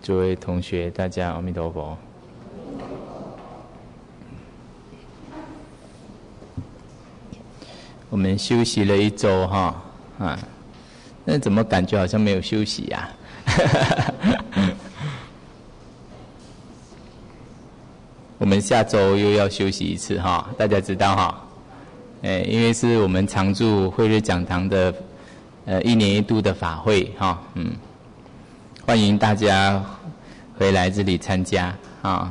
诸位同学，大家阿弥陀佛。我们休息了一周哈，那怎么感觉好像没有休息呀？我们下周又要休息一次哈，大家知道哈。因为是我们常住慧日讲堂的1年1度的法会哈，欢迎大家回来这里参加啊，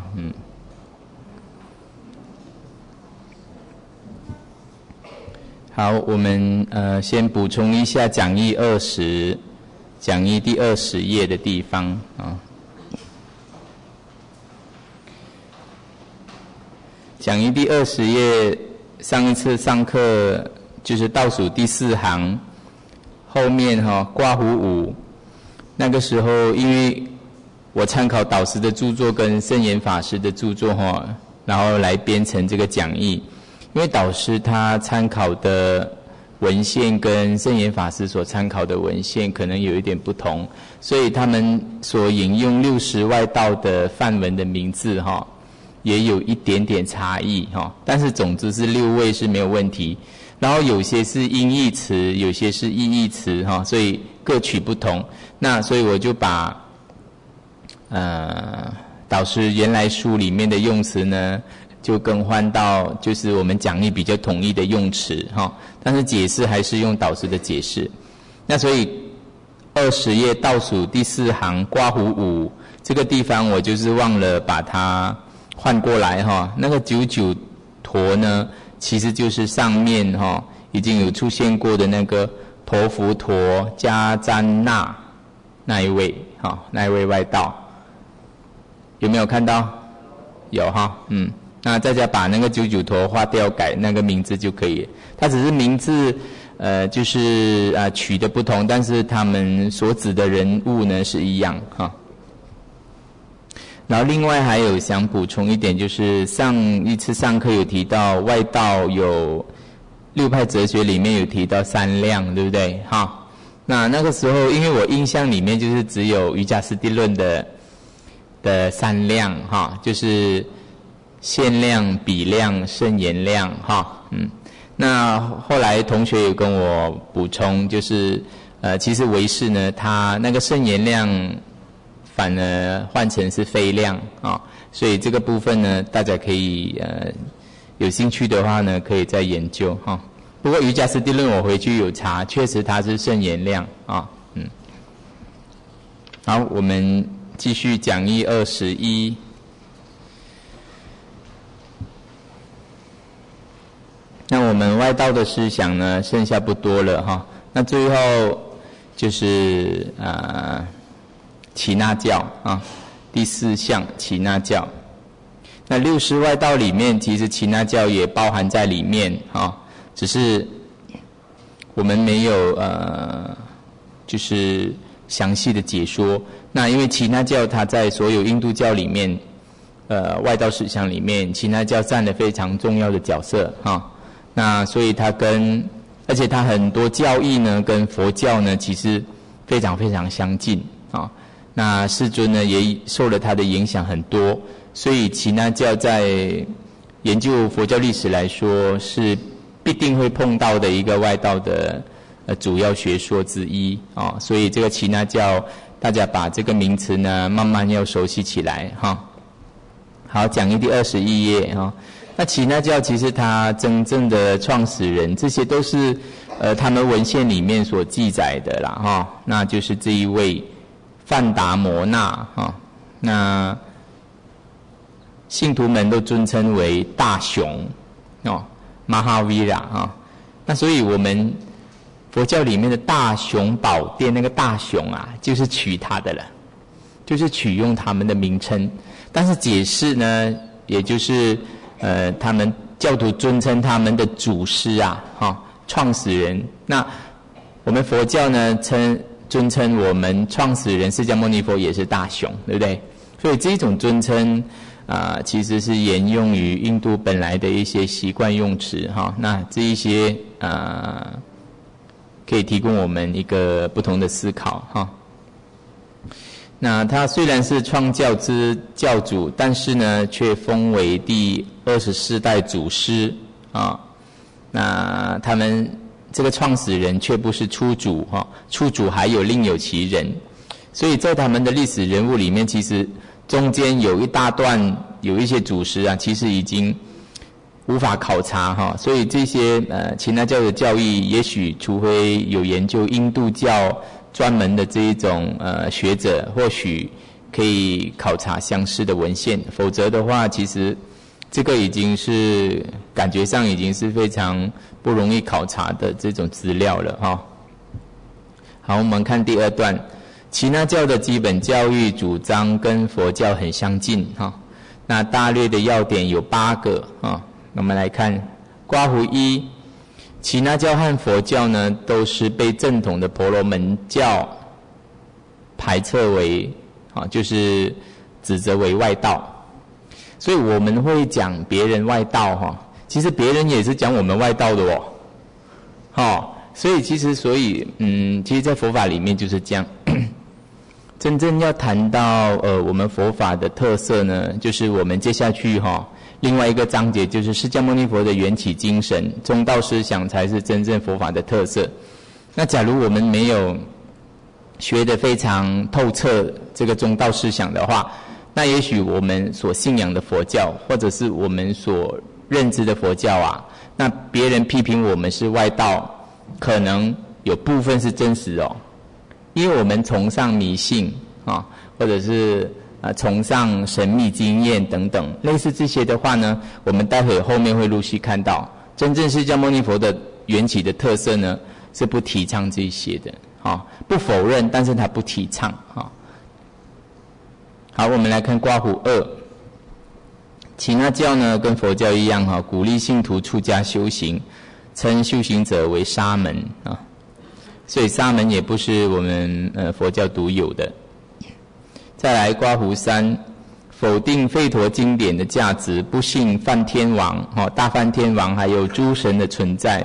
好，我们先补充一下讲义20，讲义第20页的地方啊。讲义第20页，上一次上课就是倒数第4行后面刮胡5，那个时候因为我参考导师的著作跟圣严法师的著作然后来编成这个讲义。因为导师他参考的文献跟圣严法师所参考的文献可能有一点不同，所以他们所引用60外道的梵文的名字也有一点点差异但是总之是6位是没有问题。然后有些是音译词，有些是意译词所以各取不同。那所以我就把导师原来书里面的用词呢就更换到就是我们讲义比较统一的用词但是解释还是用导师的解释。那所以20页倒数第4行刮胡5这个地方我就是忘了把它换过来那个99陀呢其实就是上面已经有出现过的那个陀浮陀迦旃那那一位那一位外道，有没有看到？有那大家把那个99陀划掉，改那个名字就可以了。它只是名字就是取的不同，但是他们所指的人物呢是一样然后另外还有想补充一点，就是上一次上课有提到外道有6派哲学里面有提到3量，对不对？那个时候因为我印象里面就是只有瑜伽师地论的3量就是限量、比量、圣言量那后来同学有跟我补充，就是其实唯识呢，它那个圣言量反而换成是非量所以这个部分呢，大家可以有兴趣的话呢，可以再研究不过瑜伽师地论我回去有查，确实它是圣言量好，我们继续讲义21。那我们外道的思想呢，剩下不多了那最后就是耆那教第4项耆那教。那60外道里面，其实耆那教也包含在里面只是我们没有就是详细的解说。那因为耆那教它在所有印度教里面外道思想里面，耆那教占了非常重要的角色那所以它而且它很多教义呢跟佛教呢其实非常非常相近那世尊呢也受了它的影响很多，所以耆那教在研究佛教历史来说是必定会碰到的一个外道的主要学说之一所以这个耆那教大家把这个名词呢慢慢要熟悉起来好，讲义第21页那耆那教其实它真正的创始人，这些都是他们文献里面所记载的啦那就是这一位范达摩那那信徒们都尊称为大雄Mahavira那所以我们佛教里面的大雄宝殿那个大雄就是取他的了，就是取用他们的名称，但是解释呢也就是他们教徒尊称他们的祖师创始人。那我们佛教呢尊称我们创始人释迦牟尼佛也是大雄，对不对？所以这种尊称其实是沿用于印度本来的一些习惯用词那这一些可以提供我们一个不同的思考那他虽然是创教之教主，但是呢，却封为第24代祖师啊。那他们这个创始人却不是初祖哈，初祖还有另有其人，所以在他们的历史人物里面，其实中间有一大段有一些祖师啊，其实已经无法考察哈，所以这些耆那教的教义，也许除非有研究印度教专门的这一种学者，或许可以考察相似的文献，否则的话，其实这个已经是感觉上已经是非常不容易考察的这种资料了哈。好，我们看第2段，耆那教的基本教育主张跟佛教很相近哈。那大略的要点有8个啊。我们来看刮胡1，耆那教和佛教呢，都是被正统的婆罗门教排斥为就是指责为外道。所以我们会讲别人外道哈，其实别人也是讲我们外道的所以其实其实在佛法里面就是这样。真正要谈到我们佛法的特色呢，就是我们接下去另外一个章节就是释迦牟尼佛的缘起精神，中道思想才是真正佛法的特色。那假如我们没有学得非常透彻这个中道思想的话，那也许我们所信仰的佛教，或者是我们所认知的佛教啊，那别人批评我们是外道，可能有部分是真实因为我们崇尚迷信或者是崇尚神秘经验等等，类似这些的话呢，我们待会后面会陆续看到，真正释迦牟尼佛的缘起的特色呢，是不提倡这些的不否认，但是他不提倡好，我们来看刮胡2，耆那教呢跟佛教一样鼓励信徒出家修行，称修行者为沙门所以沙门也不是我们佛教独有的。再来刮胡3，否定吠陀经典的价值，不信梵天王大梵天王还有诸神的存在。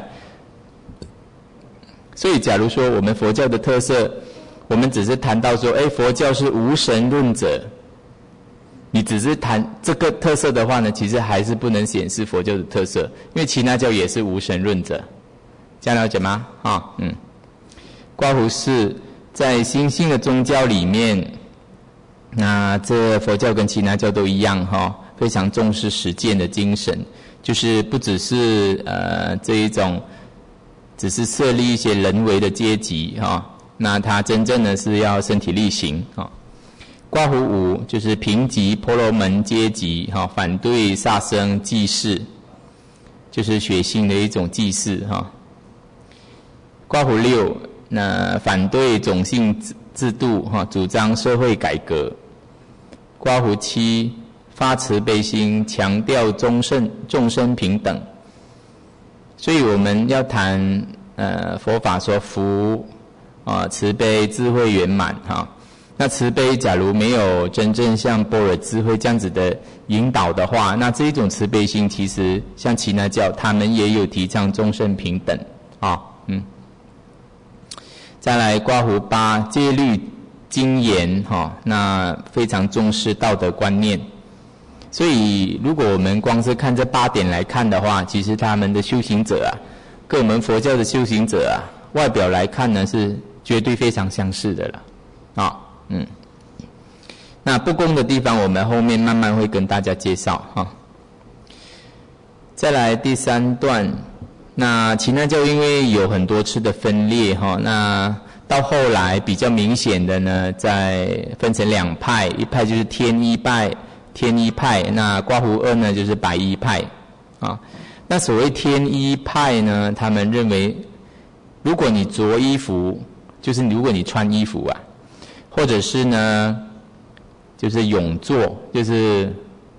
所以假如说我们佛教的特色，我们只是谈到说佛教是无神论者，你只是谈这个特色的话呢，其实还是不能显示佛教的特色，因为耆那教也是无神论者，这样了解吗？刮胡4，在新兴的宗教里面，那这佛教跟耆那教都一样非常重视实践的精神，就是不只是这一种只是设立一些人为的阶级那它真正的是要身体力行刮胡5，就是评级婆罗门阶级反对杀生祭祀，就是血腥的一种祭祀刮胡6，那反对种姓制度主张社会改革。刮胡7，发慈悲心，强调众生平等。所以我们要谈佛法说福慈悲智慧圆满那慈悲假如没有真正像般若智慧这样子的引导的话，那这一种慈悲心其实像耆那教他们也有提倡众生平等再来刮胡8，戒律精严那非常重视道德观念。所以如果我们光是看这8点来看的话，其实他们的修行者跟我们佛教的修行者外表来看呢是绝对非常相似的了那不公的地方我们后面慢慢会跟大家介绍再来第3段，那耆那教因为有很多次的分裂那到后来比较明显的呢，再分成2派，一派就是天衣派，那刮胡2呢就是白衣派那所谓天衣派呢，他们认为如果你着衣服，就是如果你穿衣服或者是呢就是永坐，就是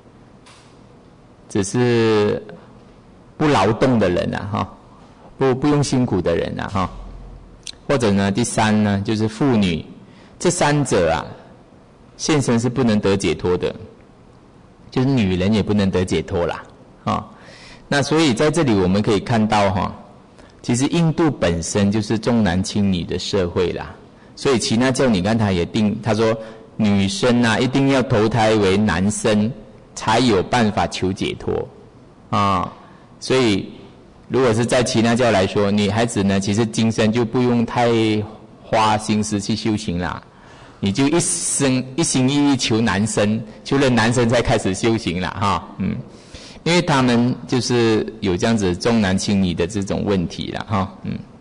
只是不劳动的人不用辛苦的人或者呢第3呢就是妇女，这3者现身是不能得解脱的，就是女人也不能得解脱啦那所以在这里我们可以看到其实印度本身就是重男轻女的社会啦，所以耆那教你看他也他说女生啊一定要投胎为男生才有办法求解脱啊。所以如果是在耆那教来说，女孩子呢其实今生就不用太花心思去修行啦，你就一心一意求男生，求了男生才开始修行啦哈。因为他们就是有这样子重男轻女的这种问题啦哈。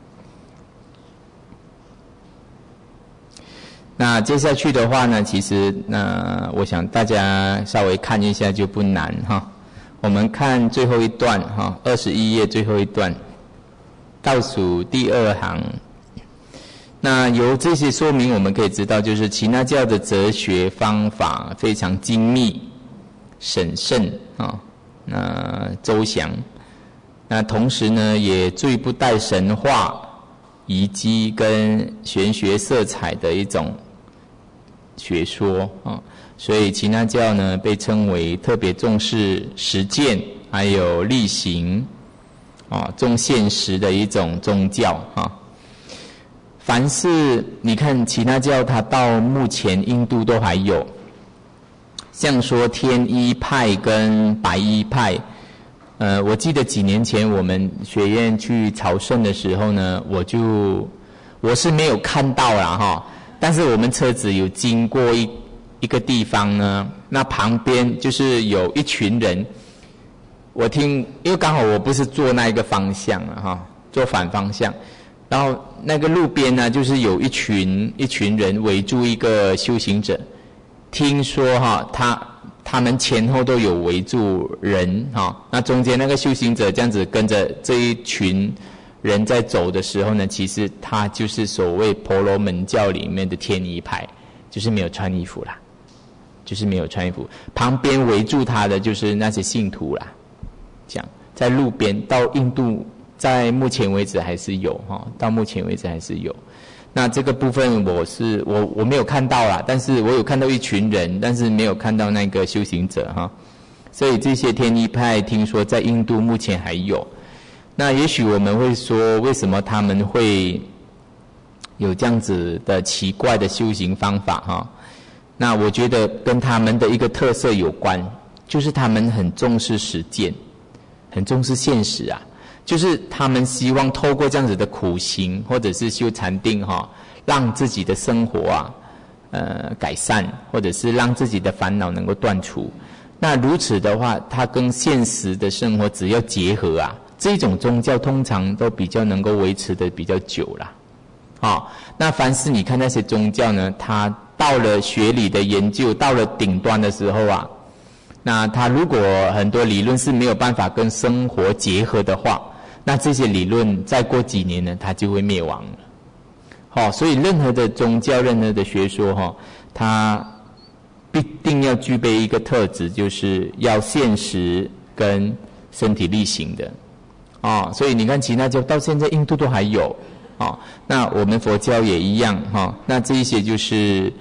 那接下去的话呢，其实我想大家稍微看一下就不难哈。我们看最后一段哈，21页最后一段，倒数第2行。那由这些说明，我们可以知道，就是耆那教的哲学方法非常精密、审慎啊，周详。那同时呢，也最不带神话、遗迹跟玄学色彩的一种学说啊。所以耆那教呢被称为特别重视实践还有力行重现实的一种宗教啊。凡是你看耆那教它到目前印度都还有，像说天一派跟白衣派，我记得几年前我们学院去朝圣的时候呢，我是没有看到啦哈，但是我们车子有经过一个地方呢，那旁边就是有一群人，因为刚好我不是坐那一个方向了哈，坐反方向，然后那个路边呢，就是有一群人围住一个修行者，听说哈，他们前后都有围住人哈，那中间那个修行者这样子跟着这一群人在走的时候呢，其实他就是所谓婆罗门教里面的天一派，就是没有穿衣服啦。就是没有穿衣服，旁边围住他的就是那些信徒啦。这样在路边，到印度在目前为止还是有哈，到目前为止还是有。那这个部分我没有看到啦，但是我有看到一群人，但是没有看到那个修行者哈。所以这些天一派听说在印度目前还有。那也许我们会说，为什么他们会有这样子的奇怪的修行方法哈？那我觉得跟他们的一个特色有关，就是他们很重视实践，很重视现实啊。就是他们希望透过这样子的苦行或者是修禅定让自己的生活改善，或者是让自己的烦恼能够断除。那如此的话，它跟现实的生活只要结合啊，这种宗教通常都比较能够维持的比较久啦。那凡是你看那些宗教呢，它到了学理的研究，到了顶端的时候啊，那它如果很多理论是没有办法跟生活结合的话，那这些理论再过几年呢，它就会灭亡了。所以任何的宗教，任何的学说它必定要具备一个特质，就是要现实跟身体力行的。所以你看耆那教到现在印度都还有。那我们佛教也一样那这一些就是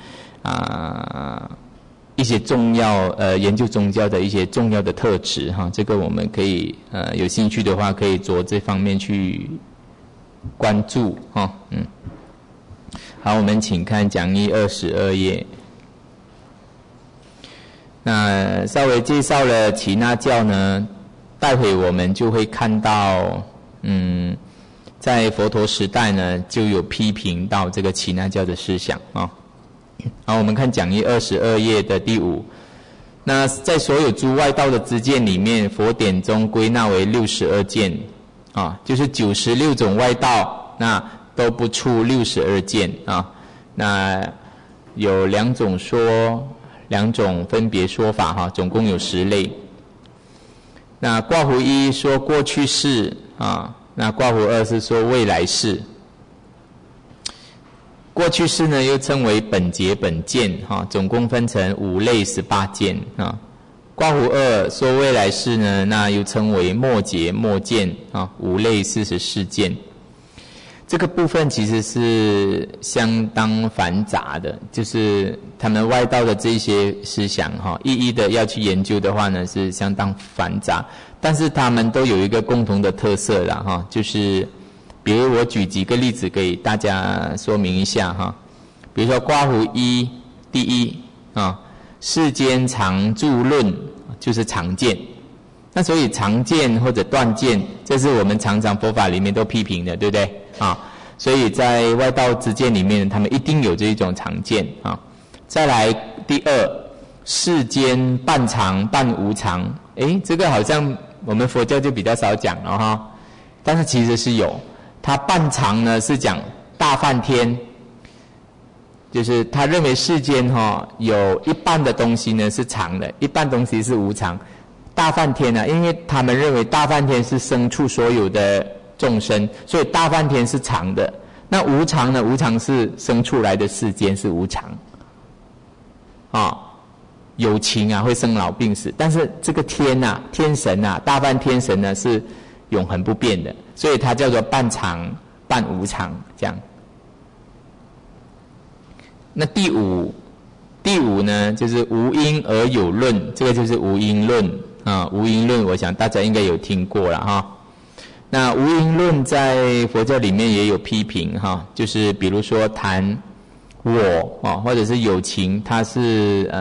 一些重要研究宗教的一些重要的特质这个我们可以有兴趣的话可以着这方面去关注好，我们请看讲义22页。那稍微介绍了耆那教呢，待会我们就会看到在佛陀时代呢，就有批评到这个耆那教的思想好，我们看讲义22页的第5。那在所有诸外道的知见里面，佛典中归纳为62件就是96种外道，那都不出62件那有两种分别说法总共有10类。那括弧1说过去世那括弧2是说未来世。过去世呢又称为本节本见总共分成5类18件括弧2说未来世呢，那又称为末节末见5类44件。这个部分其实是相当繁杂的，就是他们外道的这些思想一一的要去研究的话呢，是相当繁杂。但是他们都有一个共同的特色啦就是比如我举几个例子给大家说明一下比如说括弧1第1 啊，世间常住论就是常见。那所以常见或者断见，这是我们常常佛法里面都批评的，对不对啊？所以在外道之见里面，他们一定有这一种常见啊。再来第二，世间半常半无常，这个好像我们佛教就比较少讲了哈，但是其实是有。它半常呢是讲大梵天，就是他认为世间有一半的东西呢是常的，一半东西是无常。大梵天呢，因为他们认为大梵天是生出所有的众生，所以大梵天是常的。那无常呢？无常是生出来的世间是无常，有情会生老病死，但是这个天天神大梵天神呢是永恒不变的，所以它叫做半常半无常这样。那第五呢，就是无因而有论，这个就是无因论无因论，我想大家应该有听过了哈。那无因论在佛教里面也有批评哈，就是比如说谈我或者是有情，它是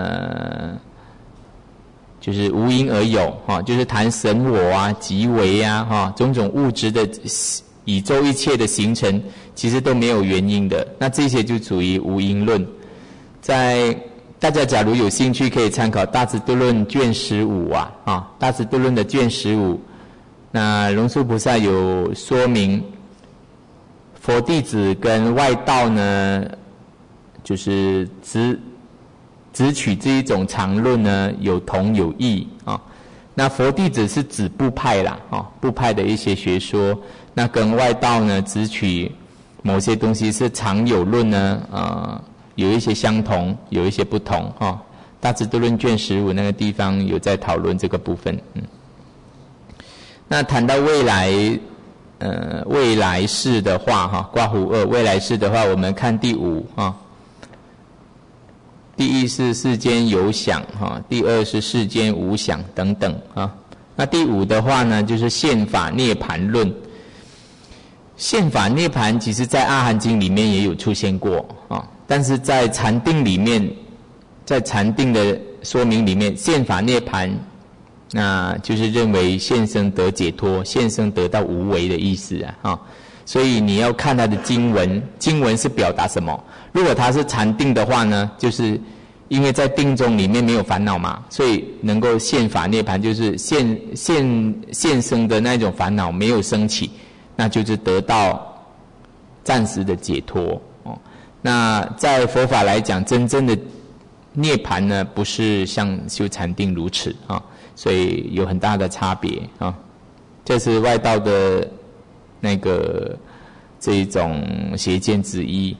就是无因而有就是谈神我即为种种物质的宇宙一切的形成，其实都没有原因的。那这些就属于无因论。在大家假如有兴趣，可以参考《大智度论》卷15《大智度论》的卷15。那龙树菩萨有说明，佛弟子跟外道呢，就是只取这一种常论呢，有同有异那佛弟子是指部派啦部派的一些学说，那跟外道呢，只取某些东西是常有论呢有一些相同，有一些不同大智度论卷15那个地方有在讨论这个部分。那谈到未来世的话括弧2未来世的话，我们看第5第一是世间有想第二是世间无想等等那第5的话呢，就是宪法涅槃论。宪法涅槃其实在阿含经里面也有出现过但是在禅定里面，在禅定的说明里面，宪法涅槃那就是认为现生得解脱，现生得到无为的意思所以你要看它的经文，经文是表达什么。如果它是禅定的话呢，就是因为在定中里面没有烦恼嘛，所以能够现法涅槃，就是现生的那种烦恼没有升起，那就是得到暂时的解脱那在佛法来讲，真正的涅槃呢，不是像修禅定如此所以有很大的差别这是外道的那个这一种邪见之一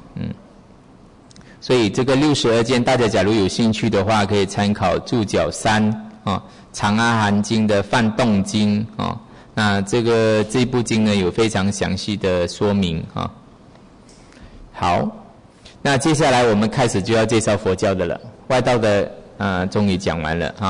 所以这个62件，大家假如有兴趣的话，可以参考注脚3长阿含经的梵动经那这部经呢，有非常详细的说明好，那接下来我们开始就要介绍佛教的了。外道的终于讲完了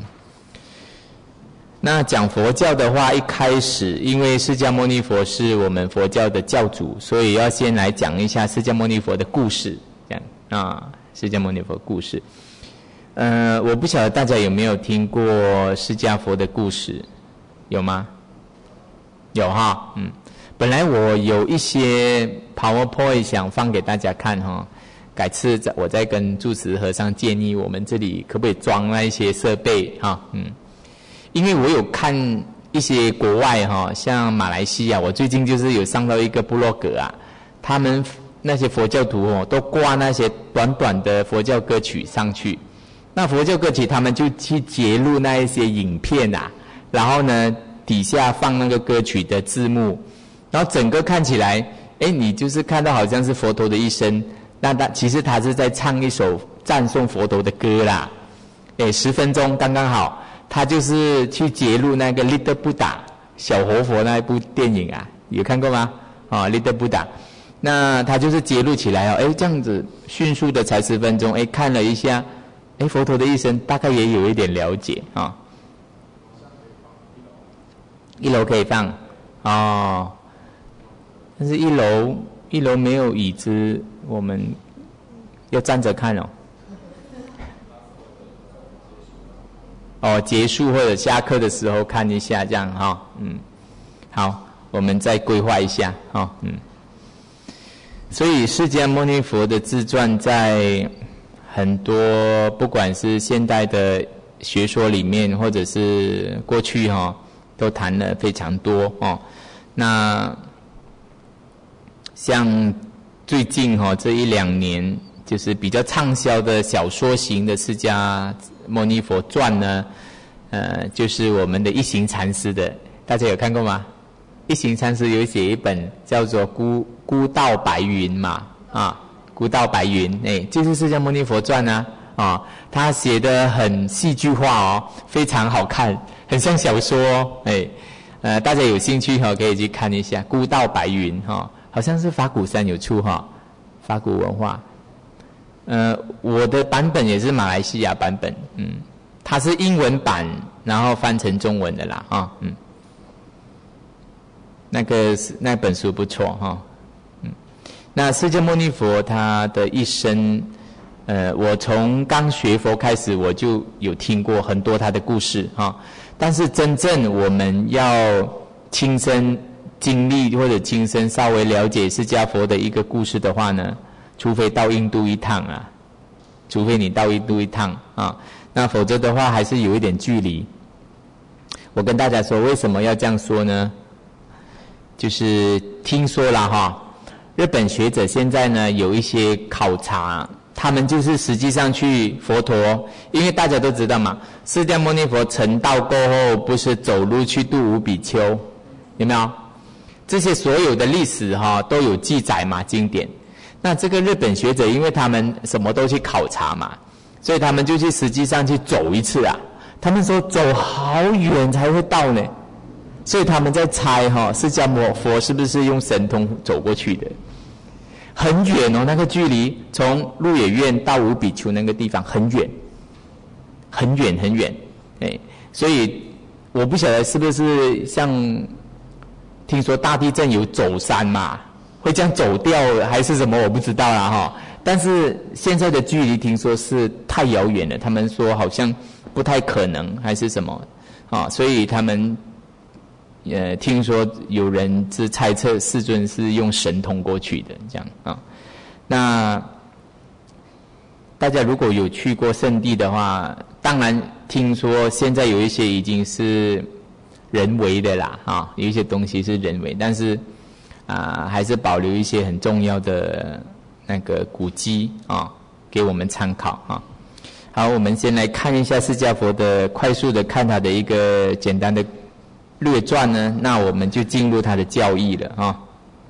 那讲佛教的话，一开始因为释迦牟尼佛是我们佛教的教主，所以要先来讲一下释迦牟尼佛的故事，这样释迦牟尼佛故事。我不晓得大家有没有听过释迦佛的故事，有吗？有本来我有一些 PowerPoint 想放给大家看改次我再跟住持和尚建议，我们这里可不可以装那一些设备因为我有看一些国外像马来西亚，我最近就是有上到一个部落格他们那些佛教徒都挂那些短短的佛教歌曲上去。那佛教歌曲他们就去截录那一些影片然后呢底下放那个歌曲的字幕，然后整个看起来你就是看到好像是佛陀的一生，那其实他是在唱一首赞颂佛陀的歌啦，10分钟刚刚好。他就是去揭露那个 Little Buddha 小活佛那一部电影有看过吗Little Buddha， 那他就是揭露起来这样子迅速的才10分钟看了一下佛陀的一生大概也有一点了解1楼可以放但是一楼没有椅子，我们要站着看结束或者下课的时候看一下这样哈。好，我们再规划一下哈。所以释迦牟尼佛的自传在很多不管是现代的学说里面，或者是过去都谈了非常多那像最近这一两年，就是比较畅销的小说型的释迦牟尼佛传呢，就是我们的一行禅师的，大家有看过吗？一行禅师有写一本叫做孤道白云嘛，孤道白云，就是释迦牟尼佛传啊，他写得很戏剧化非常好看，很像小说大家有兴趣可以去看一下孤道白云好像是法鼓山有出法鼓文化。我的版本也是马来西亚版本，它是英文版，然后翻成中文的啦，那本书不错那释迦牟尼佛他的一生，我从刚学佛开始，我就有听过很多他的故事但是真正我们要亲身经历或者亲身稍微了解释迦佛的一个故事的话呢，除非到印度一趟除非你到印度一趟那否则的话还是有一点距离。我跟大家说为什么要这样说呢？就是听说啦日本学者现在呢有一些考察，他们就是实际上去佛陀，因为大家都知道嘛，释迦牟尼佛成道过后不是走路去度五比丘，有没有？这些所有的历史都有记载嘛，经典。那这个日本学者因为他们什么都去考察嘛，所以他们就去实际上去走一次他们说走好远才会到呢，所以他们在猜释迦牟尼佛是不是用神通走过去的，很远那个距离从鹿野苑到五比丘那个地方很远很远很远所以我不晓得是不是像听说大地震有走山嘛，会这样走掉还是什么我不知道啦但是现在的距离听说是太遥远了，他们说好像不太可能还是什么所以他们听说有人是猜测世尊是用神通过去的这样那大家如果有去过圣地的话，当然听说现在有一些已经是人为的啦有一些东西是人为，但是还是保留一些很重要的那个古迹给我们参考好，我们先来看一下释迦佛的快速的看他的一个简单的略传呢，那我们就进入他的教义了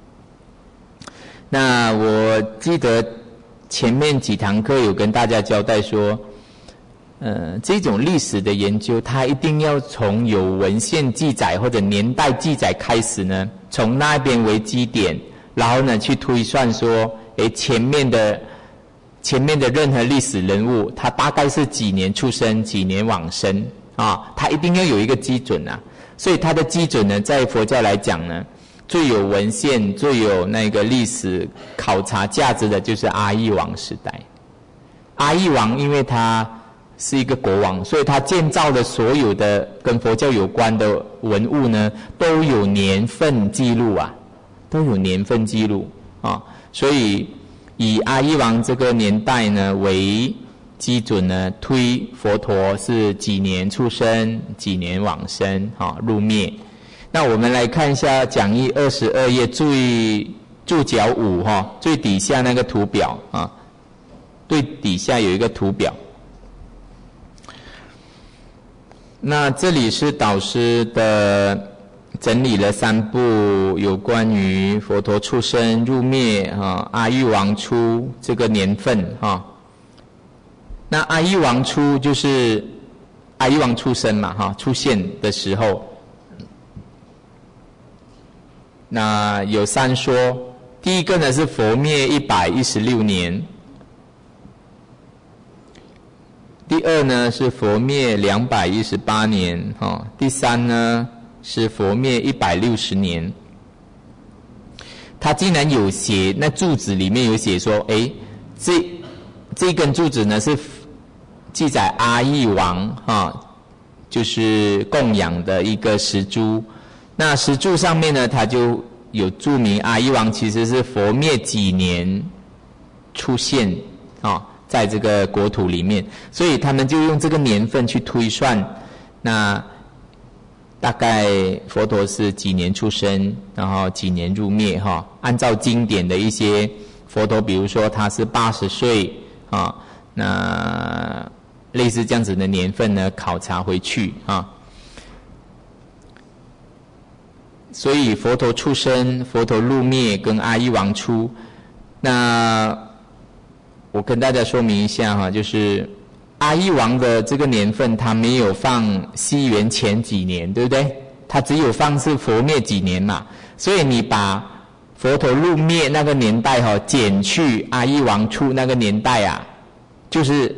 那我记得前面几堂课有跟大家交代说，这种历史的研究，它一定要从有文献记载或者年代记载开始呢，从那边为基点，然后呢去推算说，前面的任何历史人物，他大概是几年出生，几年往生他一定要有一个基准所以它的基准呢，在佛教来讲呢，最有文献、最有那个历史考察价值的就是阿育王时代。阿育王因为他是一个国王，所以他建造的所有的跟佛教有关的文物呢，都有年份记录都有年份记录所以以阿育王这个年代呢为基准呢，推佛陀是几年出生，几年往生入灭。那我们来看一下讲义22页注脚5最底下那个图表最底下有一个图表。那这里是导师的整理了3部有关于佛陀出生、入灭阿育王出这个年份那阿育王出就是阿育王出生嘛出现的时候，那有3说。第一个呢是佛灭116年，第二呢是佛灭218年第三呢是佛灭160年。他竟然有写，那注子里面有写说这根注子呢是记载阿育王就是供养的一个石柱。那石柱上面呢，它就有注明阿育王其实是佛灭几年出现在这个国土里面，所以他们就用这个年份去推算，那大概佛陀是几年出生，然后几年入灭按照经典的一些佛陀，比如说他是80岁那类似这样子的年份呢，考察回去所以佛陀出生、佛陀入灭跟阿育王出，那我跟大家说明一下就是阿育王的这个年份，他没有放西元前几年，对不对？他只有放是佛灭几年嘛，所以你把佛陀入灭那个年代减去阿育王出那个年代就是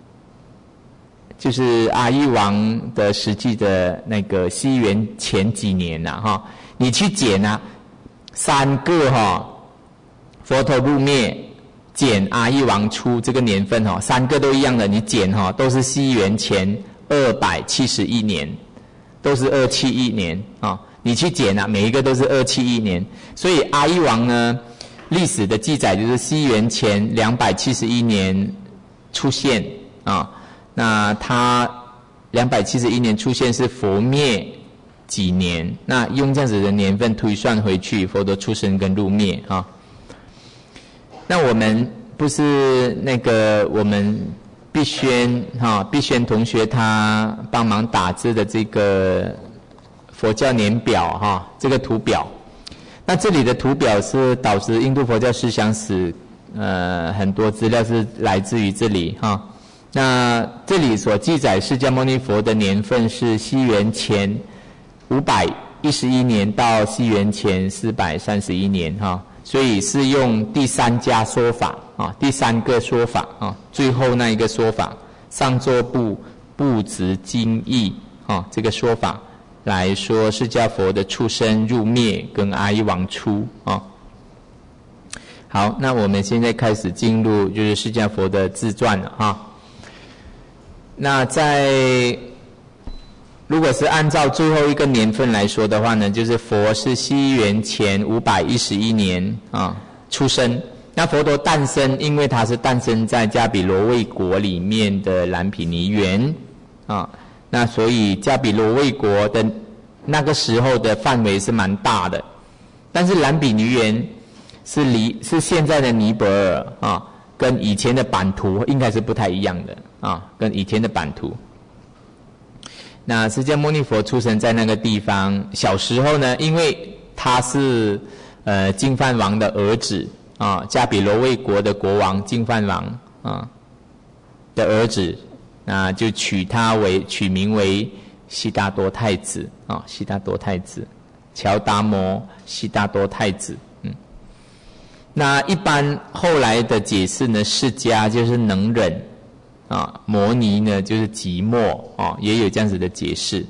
阿育王的实际的那个西元前几年你去减3个佛陀入灭减阿育王出这个年份3个都一样的，你减都是西元前271年，都是271年你去减每一个都是271年，所以阿育王呢，历史的记载就是西元前271年出现那他271年出现是佛灭几年，那用这样子的年份推算回去，佛陀出生跟入灭那我们不是我们碧轩同学他帮忙打字的这个佛教年表这个图表，那这里的图表是导师印度佛教思想史很多资料是来自于这里那这里所记载释迦牟尼佛的年份是西元前511年到西元前431年所以是用第3家说法第3个说法最后那一个说法上座部不执经义这个说法来说释迦佛的出生入灭跟阿育王出好，那我们现在开始进入就是释迦佛的自传了那如果是按照最后一个年份来说的话呢，就是佛是西元前511年出生。那佛陀诞生，因为他是诞生在迦毗罗卫国里面的蓝毗尼园那所以迦毗罗卫国的那个时候的范围是蛮大的，但是蓝毗尼园是现在的尼泊尔跟以前的版图应该是不太一样的跟以前的版图。那释迦牟尼佛出生在那个地方，小时候呢，因为他是净饭王的儿子迦毗罗卫国的国王净饭王的儿子，那就取名为悉达多太子悉达多太子，乔达摩悉达多太子。那一般后来的解释呢，释迦就是能忍摩尼呢就是寂寞也有这样子的解释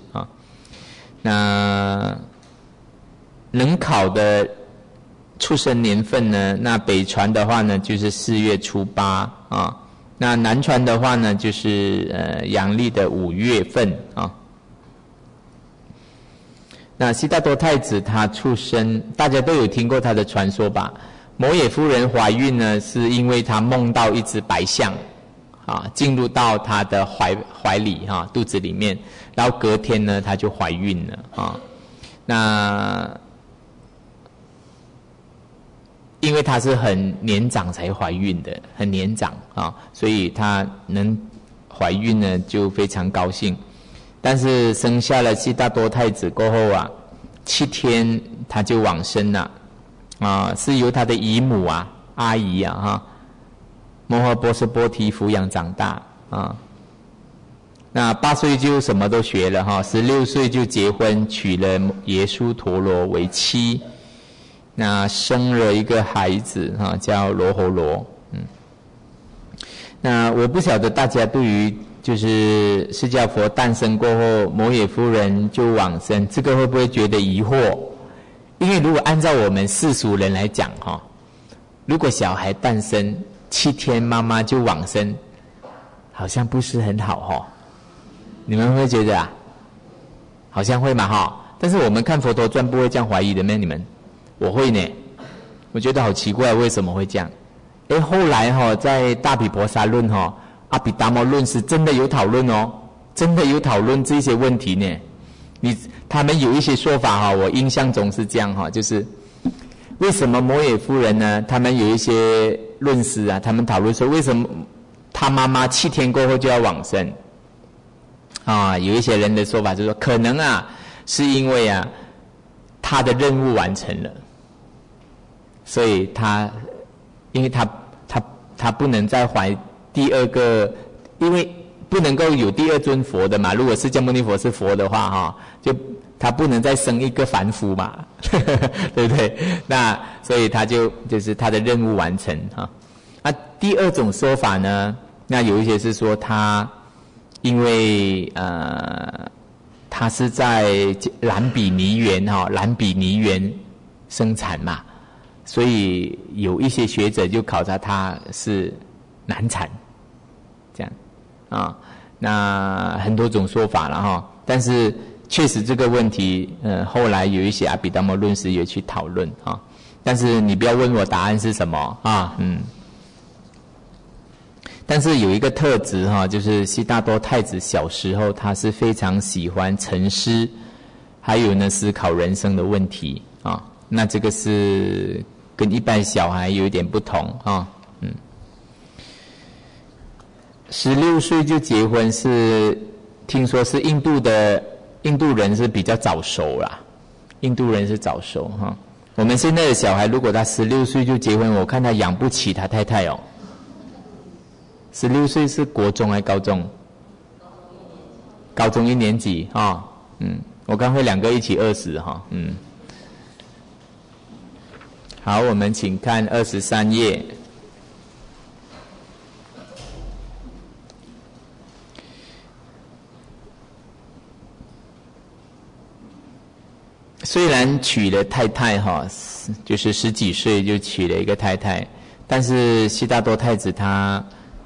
那能考的出生年份呢，那北传的话呢就是4月初8那南传的话呢就是阳历的5月份那悉达多太子他出生，大家都有听过他的传说吧？摩耶夫人怀孕呢，是因为她梦到一只白象进入到她的怀里肚子里面，然后隔天呢她就怀孕了那因为她是很年长才怀孕的，很年长所以她能怀孕呢就非常高兴。但是生下了悉达多太子过后7天她就往生了是由她的姨母阿姨摩诃波斯波提抚养长大那8岁就什么都学了16岁就结婚，娶了耶输陀罗为妻，那生了一个孩子叫罗侯罗。那我不晓得大家对于就是释迦佛诞生过后摩耶夫人就往生，这个会不会觉得疑惑？因为如果按照我们世俗人来讲如果小孩诞生7天妈妈就往生，好像不是很好你们会觉得好像会嘛哈。但是我们看佛陀传不会这样怀疑的咩？你们？我会呢。我觉得好奇怪，为什么会这样？后来哈，在大毗婆沙论哈，阿毗达摩论师真的有讨论哦，真的有讨论这些问题呢。他们有一些说法哈，我印象中是这样哈，就是为什么摩耶夫人呢？他们有一些论师啊，他们讨论说，为什么他妈妈7天过后就要往生？啊，有一些人的说法就是说，可能啊，是因为啊，他的任务完成了。所以因为他不能再怀第二个，因为不能够有第二尊佛的嘛。如果释迦牟尼佛是佛的话，哈，就他不能再生一个凡夫嘛，对不对？那所以他就是他的任务完成哈。第二种说法呢，那有一些是说他因为他是在兰比尼园兰比尼园生产嘛。所以有一些学者就考察他是难产，这样啊，那很多种说法了哈。但是确实这个问题，后来有一些阿毗达摩论师也去讨论啊。但是你不要问我答案是什么啊，但是有一个特质哈，就是悉达多太子小时候他是非常喜欢沉思，还有呢思考人生的问题啊。那这个是跟一般小孩有一点不同啊，16岁就结婚是听说是印度人是比较早熟啦，印度人是早熟哈。我们现在的小孩如果他16岁就结婚，我看他养不起他太太哦。16岁是国中还高中？高中1年级啊，我刚会2个一起20哈，好，我们请看23页。虽然娶了太太哈，就是10几岁就娶了一个太太，但是悉达多太子他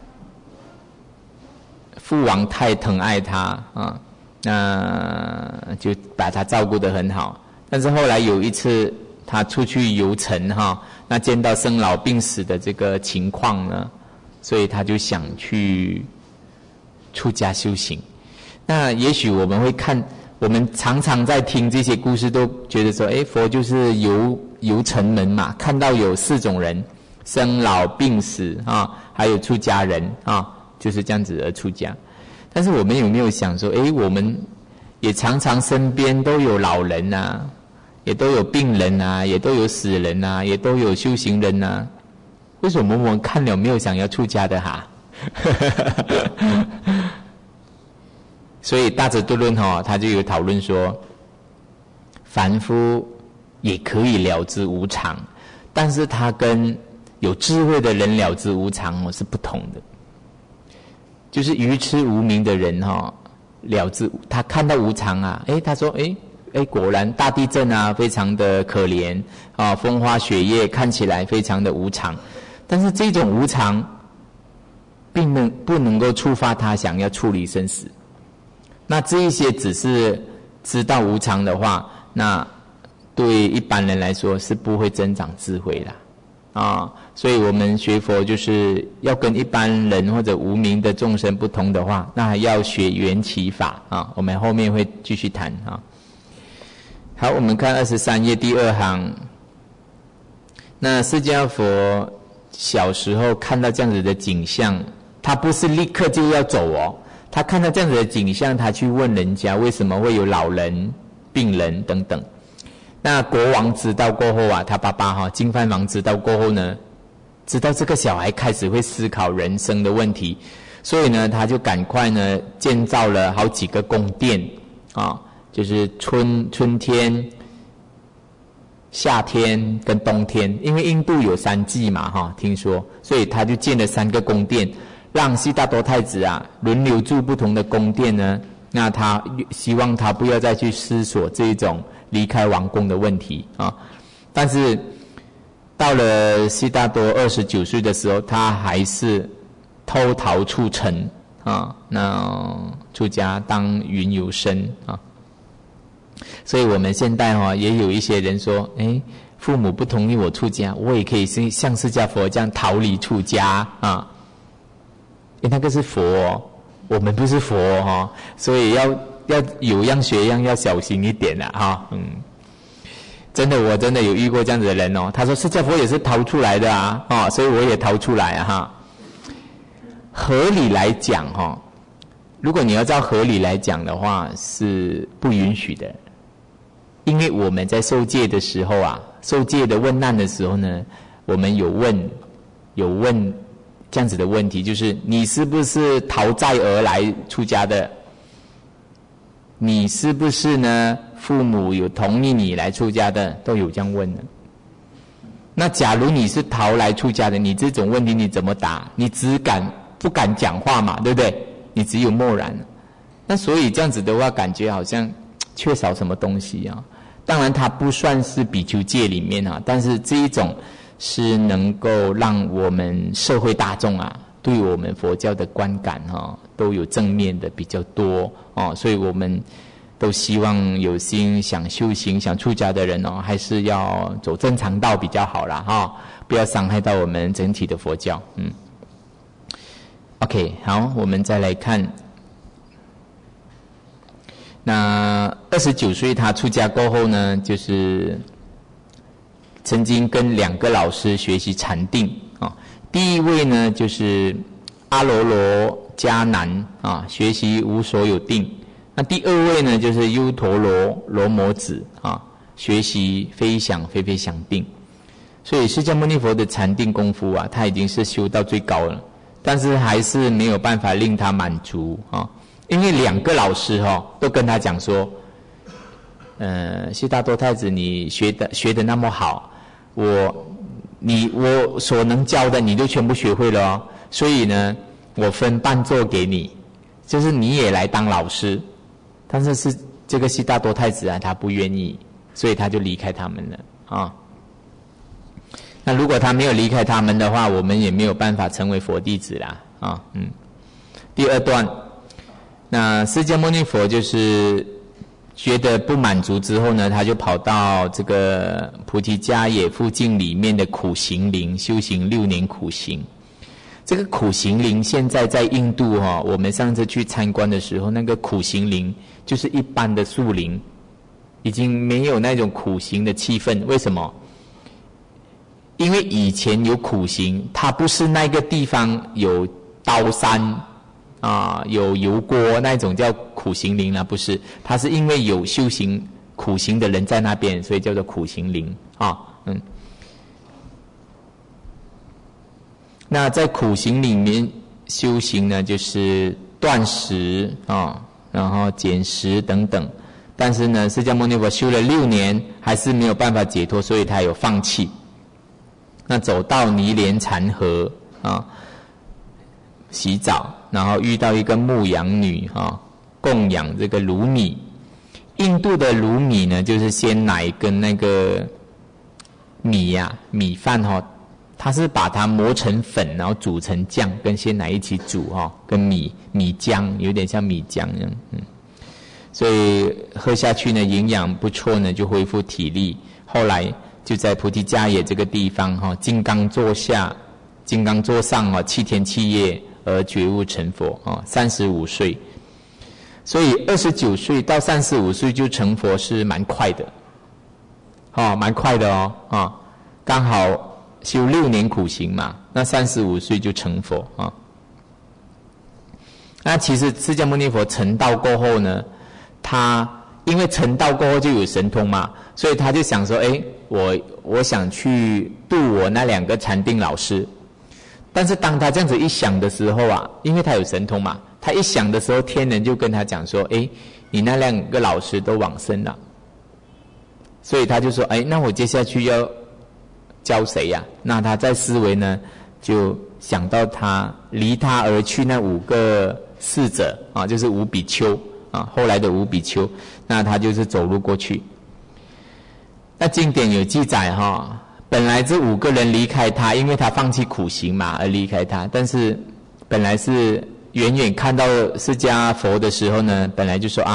父王太疼爱他啊，那就把他照顾得很好。但是后来有一次他出去游城哈，那见到生老病死的这个情况呢，所以他就想去出家修行。那也许我们会看，我们常常在听这些故事，都觉得说，佛就是游城门嘛，看到有4种人：生老病死啊，还有出家人啊，就是这样子而出家。但是我们有没有想说，我们也常常身边都有老人啊，也都有病人啊，也都有死人啊，也都有修行人啊，为什么我们看了没有想要出家的哈？所以大智度论他就有讨论说，凡夫也可以了知无常，但是他跟有智慧的人了知无常是不同的。就是愚痴无明的人了知他看到无常啊，他说果然大地震啊，非常的可怜啊，风花雪月看起来非常的无常，但是这种无常并不能够触发他想要处理生死。那这一些只是知道无常的话，那对一般人来说是不会增长智慧的啊。所以我们学佛就是要跟一般人或者无明的众生不同的话，那要学缘起法啊。我们后面会继续谈啊。好，我们看23页第2行。那释迦佛小时候看到这样子的景象，他不是立刻就要走哦，他看到这样子的景象，他去问人家为什么会有老人、病人等等。那国王知道过后啊，他爸爸金饭王知道过后呢，知道这个小孩开始会思考人生的问题，所以呢，他就赶快呢建造了好几个宫殿啊，就是春天、夏天跟冬天，因为印度有3季嘛听说，所以他就建了3个宫殿，让悉达多太子啊轮流住不同的宫殿呢。那他希望他不要再去思索这一种离开王宫的问题啊。但是到了悉达多29岁的时候，他还是偷逃出城啊，那出家当云游僧啊。 所以我们现代也有一些人说，父母不同意我出家，我也可以像释迦佛这样逃离出家啊。那个是佛我们不是佛所以要有样学样，要小心一点啦真的，我真的有遇过这样子的人他说释迦佛也是逃出来的所以我也逃出来合理来讲如果你要照合理来讲的话，是不允许的。因为我们在受戒的时候受戒的问难的时候呢，我们有问这样子的问题，就是你是不是逃债而来出家的？你是不是呢？父母有同意你来出家的？都有这样问的。那假如你是逃来出家的，你这种问题你怎么答？你不敢讲话嘛，对不对？你只有默然。那所以这样子的话，感觉好像缺少什么东西当然它不算是比丘戒里面但是这一种是能够让我们社会大众对我们佛教的观感都有正面的比较多所以我们都希望有心想修行想出家的人还是要走正常道比较好啦不要伤害到我们整体的佛教OK 好，我们再来看那29岁他出家过后呢，就是曾经跟2个老师学习禅定第一位呢就是阿罗罗迦南学习无所有定。那第2位呢就是优陀罗罗摩子学习非想非非想定。所以释迦牟尼佛的禅定功夫他已经是修到最高了，但是还是没有办法令他满足因为2个老师都跟他讲说悉达多太子你学得那么好，我所能教的你都全部学会了所以呢我分半座给你，就是你也来当老师。但是这个悉达多太子他不愿意，所以他就离开他们了那如果他没有离开他们的话，我们也没有办法成为佛弟子啦第2段，那释迦牟尼佛就是觉得不满足之后呢，他就跑到这个菩提迦耶附近里面的苦行林修行6年苦行。这个苦行林现在在印度我们上次去参观的时候，那个苦行林就是一般的树林，已经没有那种苦行的气氛。为什么？因为以前有苦行，它不是那个地方有刀山有油锅那种叫苦行林不是，它是因为有修行苦行的人在那边，所以叫做苦行林那在苦行里面修行呢，就是断食然后减食等等。但是呢，释迦牟尼佛修了6年，还是没有办法解脱，所以他有放弃。那走到尼连禅河洗澡，然后遇到一个牧羊女供养这个乳米。印度的乳米呢，就是鲜奶跟那个米饭它是把它磨成粉，然后煮成酱，跟鲜奶一起煮跟米浆有点像米浆一样所以喝下去呢，营养不错呢，就恢复体力。后来就在菩提迦耶这个地方金刚座上7天7夜而觉悟成佛35岁。所以29岁到35岁就成佛是蛮快的蛮快的刚好修6年苦行嘛，那35岁就成佛那其实释迦牟尼佛成道过后呢，他因为成道过后就有神通嘛，所以他就想说我想去度我那2个禅定老师。但是当他这样子一想的时候因为他有神通嘛，他一想的时候，天人就跟他讲说你那2个老师都往生了。所以他就说那我接下去要教谁那他在思维呢，就想到他离他而去那5个侍者就是5比丘后来的5比丘，那他就是走路过去。那经典有记载本来这5个人离开他，因为他放弃苦行嘛而离开他，但是本来是远远看到释迦佛的时候呢，本来就说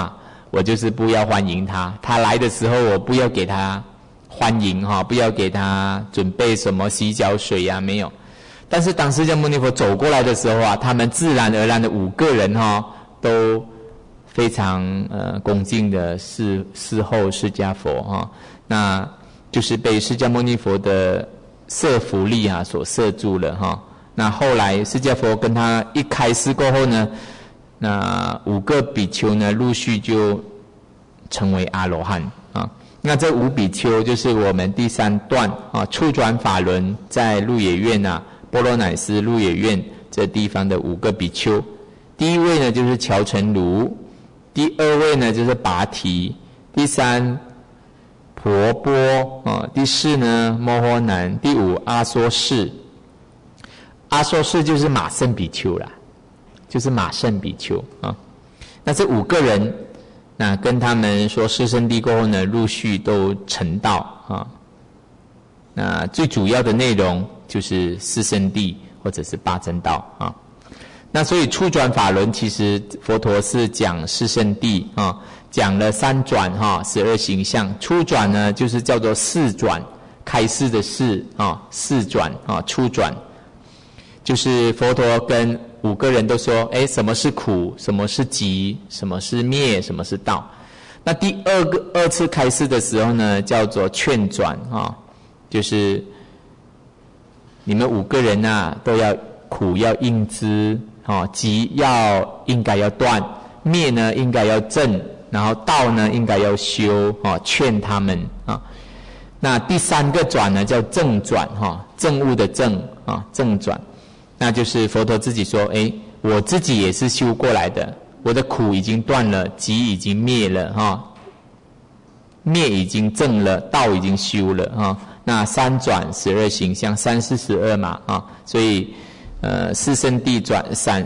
我就是不要欢迎他，他来的时候我不要给他欢迎哈，不要给他准备什么洗脚水呀，没有。但是当释迦牟尼佛走过来的时候啊，他们自然而然的5个人哈，都非常恭敬的侍候释迦佛哈，那就是被释迦牟尼佛的摄伏力啊所摄住了哈。那后来释迦佛跟他一开示过后呢，那5个比丘呢陆续就成为阿罗汉啊。那这5比丘就是我们第3段啊，初转法轮在鹿野苑啊，波罗乃斯鹿野苑这地方的5个比丘。第1位呢就是乔陈卢，第2位呢就是拔提，第3婆波啊，第4呢摩诃南，第5阿缩士。阿缩士就是马胜比丘啦，就是马胜比丘啊。那这5个人，那跟他们说四圣谛过后呢，陆续都成道啊。那最主要的内容就是四圣谛或者是八正道啊。那所以初转法轮其实佛陀是讲四圣谛啊，讲了3转哈，12形象。初转呢就是叫做四转，开示的示啊，四转啊，初转。就是佛陀跟5个人都说，什么是苦，什么是集，什么是灭，什么是道。那第2次开示的时候呢，叫做劝转啊，就是你们5个人啊，都要苦要应知啊，集应该要断，灭呢应该要正，然后道呢应该要修啊，劝他们啊。那第3个转呢叫正转哈，正悟的正啊，正转。那就是佛陀自己说，我自己也是修过来的，我的苦已经断了，集已经灭了哈，灭已经正了，道已经修了哈。那3转12形象，3、4、12嘛啊，所以四圣谛转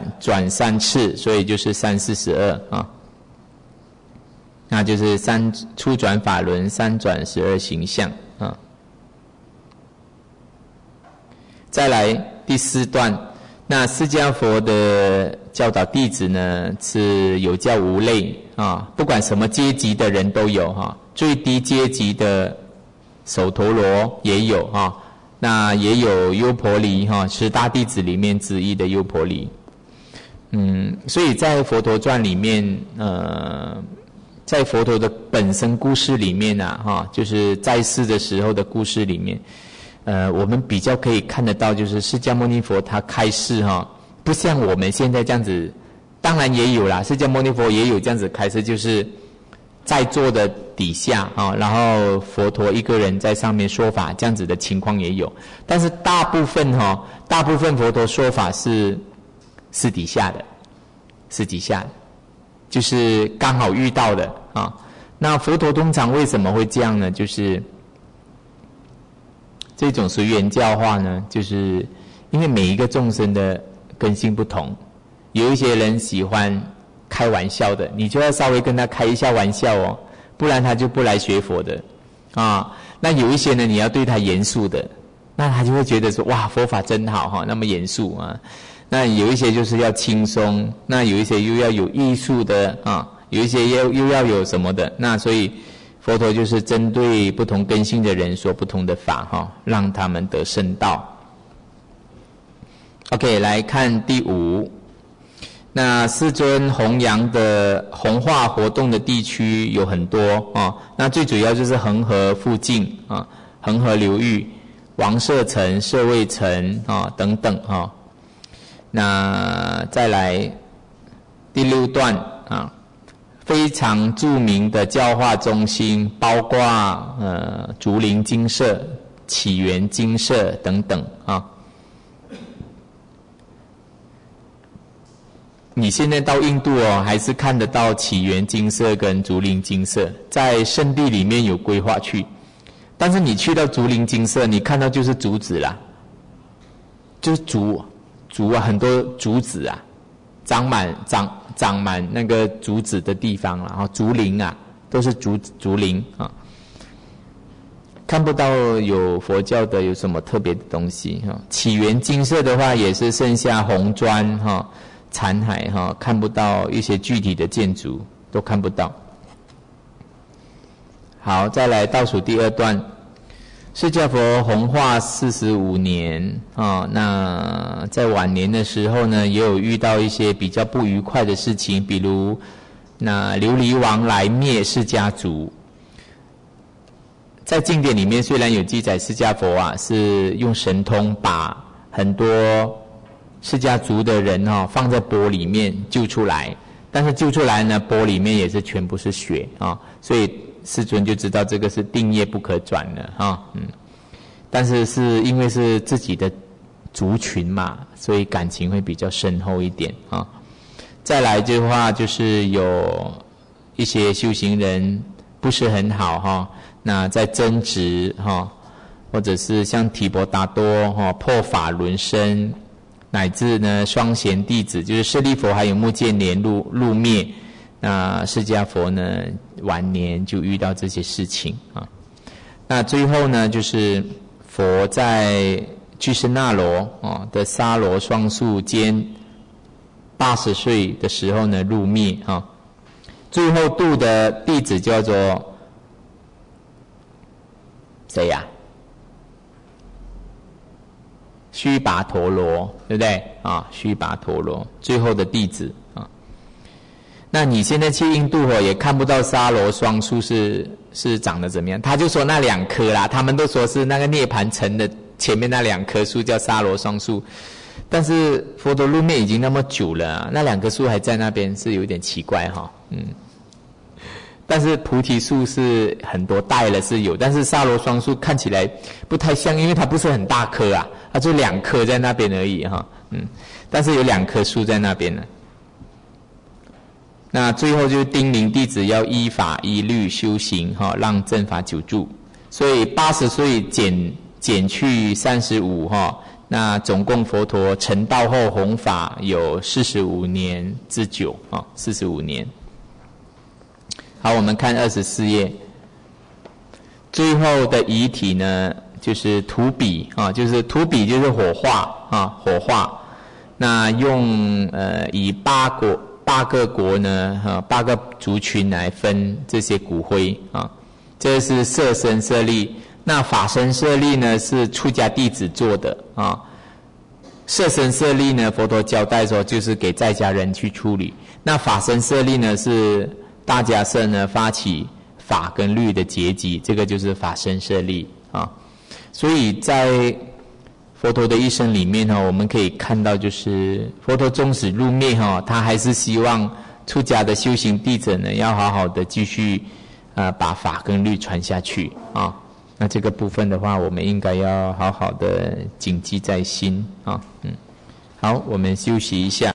3次，所以就是3、4、12啊。那就是初转法轮，3转12形象啊。再来第4段，那释迦佛的教导弟子呢是有教无类啊，不管什么阶级的人都有哈，最低阶级的首陀罗也有哈，那也有优婆离哈，10大弟子里面之一的优婆离。所以在佛陀传里面，在佛陀的本身故事里面啊哈，就是在世的时候的故事里面。我们比较可以看得到，就是释迦牟尼佛他开示哈，不像我们现在这样子，当然也有啦，释迦牟尼佛也有这样子开示，就是在座的底下啊，然后佛陀一个人在上面说法，这样子的情况也有。但是大部分佛陀说法是私底下的，就是刚好遇到的啊。那佛陀通常为什么会这样呢？就是这种随缘教化呢，就是因为每一个众生的根性不同，有一些人喜欢开玩笑的，你就要稍微跟他开一下玩笑哦，不然他就不来学佛的啊。那有一些呢，你要对他严肃的，那他就会觉得说哇，佛法真好哈，那么严肃啊。那有一些就是要轻松，那有一些又要有艺术的啊，有一些又要有什么的，那所以佛陀就是针对不同根性的人说不同的法哈，让他们得圣道。OK， 来看第5。那世尊弘扬的弘化活动的地区有很多啊，那最主要就是恒河附近啊，恒河流域、王舍城、舍卫城啊等等啊。那再来第6段啊，非常著名的教化中心，包括竹林精舍、起源精舍等等啊。你现在到印度哦，还是看得到起源精舍跟竹林精舍，在圣地里面有规划去。但是你去到竹林精舍，你看到就是竹子啦，就是竹啊，很多竹子啊，长满那个竹子的地方啦，然后竹林啊，都是竹林啊，看不到有佛教的有什么特别的东西哈。起源精舍的话，也是剩下红砖哈。残骸哈，看不到一些具体的建筑，都看不到。 好，再来倒数第2段。释迦佛弘化45年啊，那在晚年的时候呢，也有遇到一些比较不愉快的事情，比如那琉璃王来灭释迦族。在经典里面虽然有记载释迦佛啊是用神通把很多释迦族的人放在钵里面救出来，但是救出来呢，钵里面也是全部是血啊，所以世尊就知道这个是定业不可转了但是是因为是自己的族群嘛，所以感情会比较深厚一点啊。再来的话就是有一些修行人不是很好那在争执或者是像提婆达多破法轮身，乃至呢双贤弟子就是舍利佛还有目犍连入灭，那释迦佛呢晚年就遇到这些事情啊。那最后呢就是佛在居士那罗的沙罗双树间80岁的时候呢入灭最后度的弟子叫做谁呀？须跋陀罗，对不对须跋陀罗最后的弟子那你现在去印度也看不到沙罗双树是长得怎么样？他就说那2棵啦，他们都说是那个涅盘城的前面那2棵树叫沙罗双树，但是佛陀入灭已经那么久了那2棵树还在那边是有点奇怪但是菩提树是很多代了是有，但是沙罗双树看起来不太像，因为它不是很大棵它就2棵在那边而已但是有2棵树在那边呢。那最后就是叮咛弟子要依法依律修行让正法久住，所以80岁减去35那总共佛陀成道后弘法有45年之久45年。好，我们看24页，最后的遗体呢就是荼毗就是荼毗就是火化那用以8个国呢8个族群来分这些骨灰这是色身舍利。那法身舍利呢是出家弟子做的色身舍利呢佛陀交代说就是给在家人去处理，那法身舍利呢是大迦叶呢发起法跟律的结集，这个就是法身舍利所以在佛陀的一生里面我们可以看到就是佛陀纵使入灭他还是希望出家的修行弟子呢要好好的继续把法跟律传下去那这个部分的话我们应该要好好的谨记在心好，我们休息一下。